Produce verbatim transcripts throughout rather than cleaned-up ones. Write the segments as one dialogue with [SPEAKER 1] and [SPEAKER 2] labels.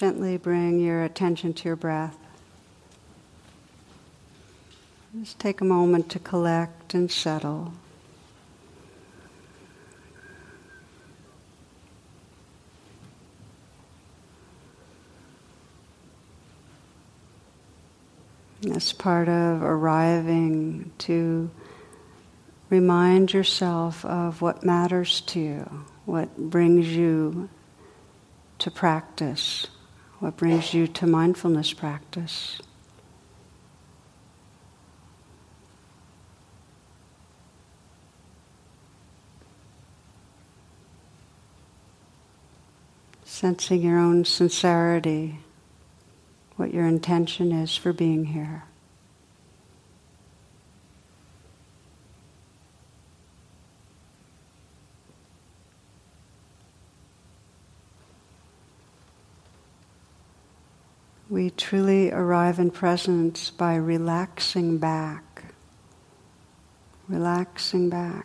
[SPEAKER 1] Gently bring your attention to your breath. Just take a moment to collect and settle. As part of arriving to remind yourself of what matters to you, what brings you to practice, what brings you to mindfulness practice. Sensing your own sincerity, what your intention is for being here. We truly arrive in presence by relaxing back, relaxing back.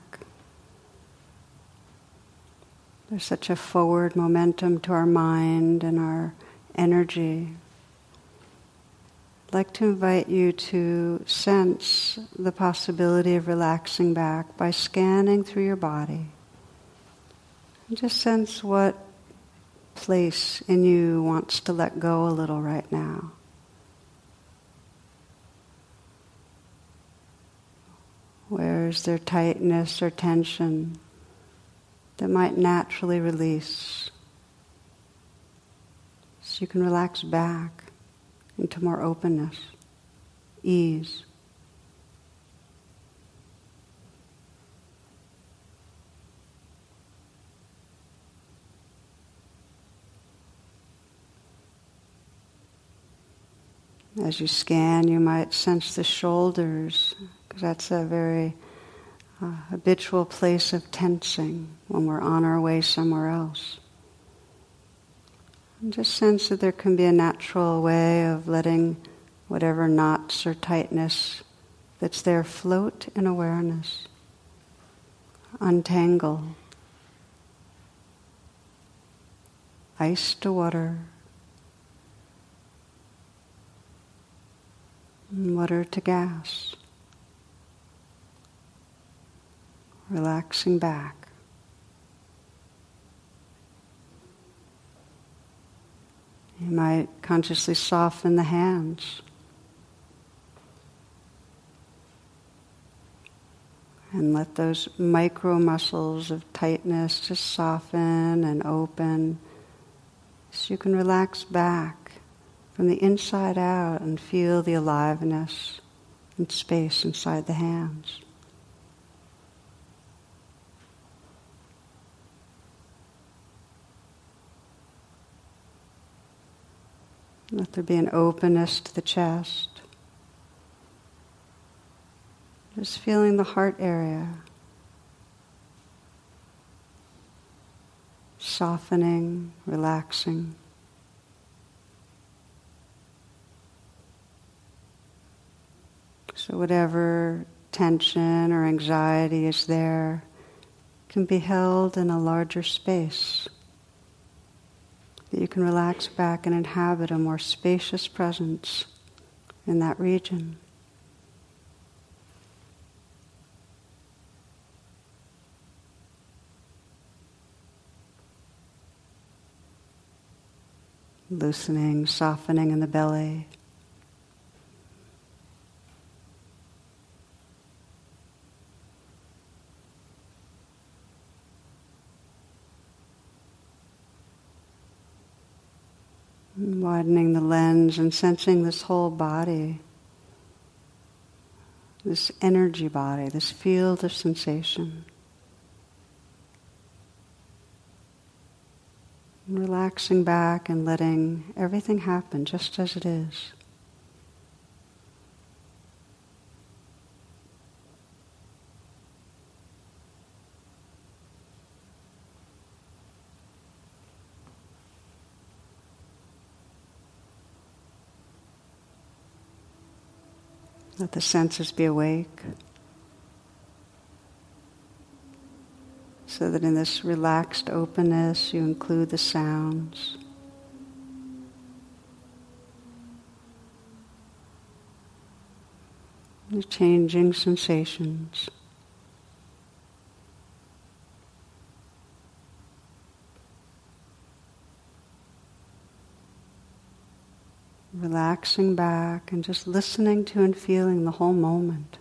[SPEAKER 1] There's such a forward momentum to our mind and our energy. I'd like to invite you to sense the possibility of relaxing back by scanning through your body. And just sense what place in you wants to let go a little right now. Where is there tightness or tension that might naturally release? So you can relax back into more openness, ease. As you scan, you might sense the shoulders, because that's a very uh, habitual place of tensing when we're on our way somewhere else. And just sense that there can be a natural way of letting whatever knots or tightness that's there float in awareness, untangle, ice to water, water to gas, relaxing back. You might consciously soften the hands and let those micro muscles of tightness just soften and open so you can relax back from the inside out and feel the aliveness and space inside the hands. Let there be an openness to the chest. Just feeling the heart area softening, relaxing. So whatever tension or anxiety is there can be held in a larger space, that you can relax back and inhabit a more spacious presence in that region. Loosening, softening in the belly. Widening the lens and sensing this whole body, this energy body, this field of sensation. And relaxing back and letting everything happen just as it is. Let the senses be awake, so that in this relaxed openness you include the sounds. the changing sensations. Relaxing back and just listening to and feeling the whole moment.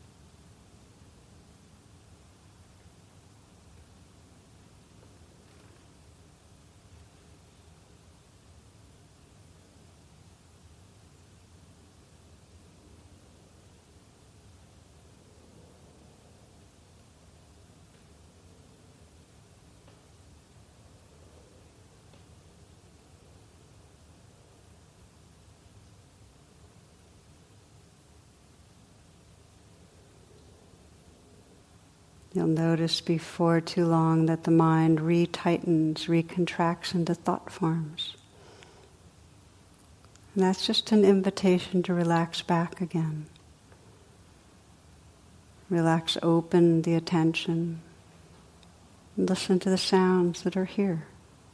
[SPEAKER 1] You'll notice before too long that the mind re-tightens, recontracts into thought forms. And that's just an invitation to relax back again. Relax, open the attention. And listen to the sounds that are here.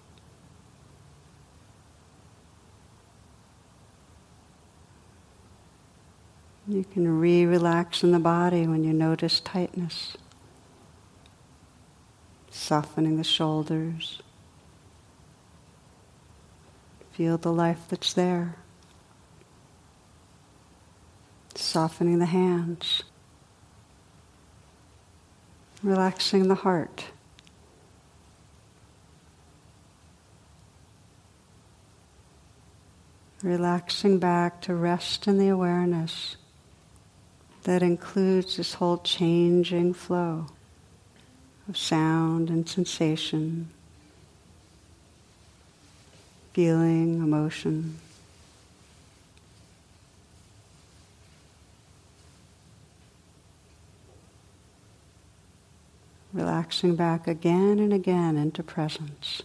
[SPEAKER 1] You can re-relax in the body when you notice tightness. Softening the shoulders. Feel the life that's there. Softening the hands. Relaxing the heart. Relaxing back to rest in the awareness that includes this whole changing flow of sound and sensation, feeling, emotion. Relaxing back again and again into presence.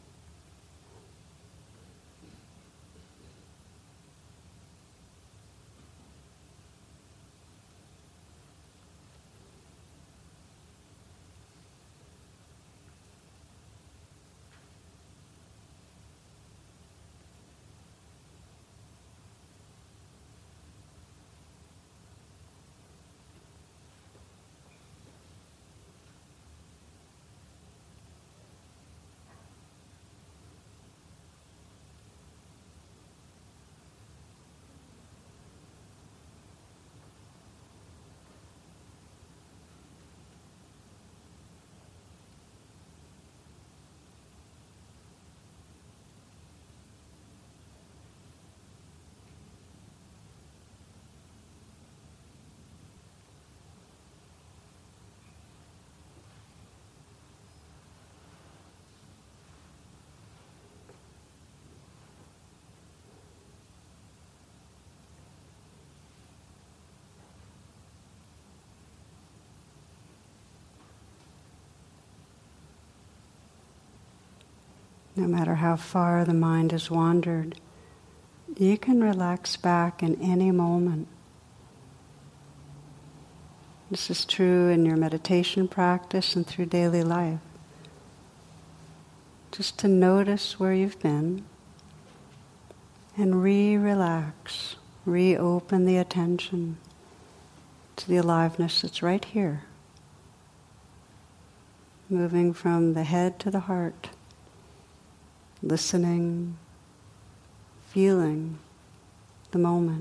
[SPEAKER 1] No matter how far the mind has wandered, you can relax back in any moment. This is true in your meditation practice and through daily life. Just to notice where you've been and re-relax, reopen the attention to the aliveness that's right here. Moving from the head to the heart. Listening, feeling the moment.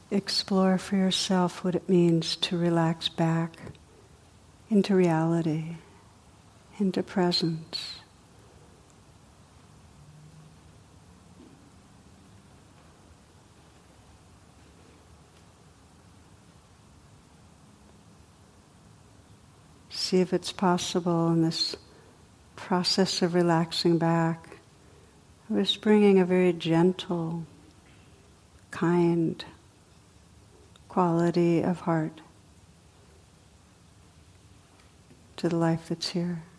[SPEAKER 1] explore for yourself what it means to relax back into reality, into presence. See if it's possible in this process of relaxing back, just bringing a very gentle, kind quality of heart to the life that's here.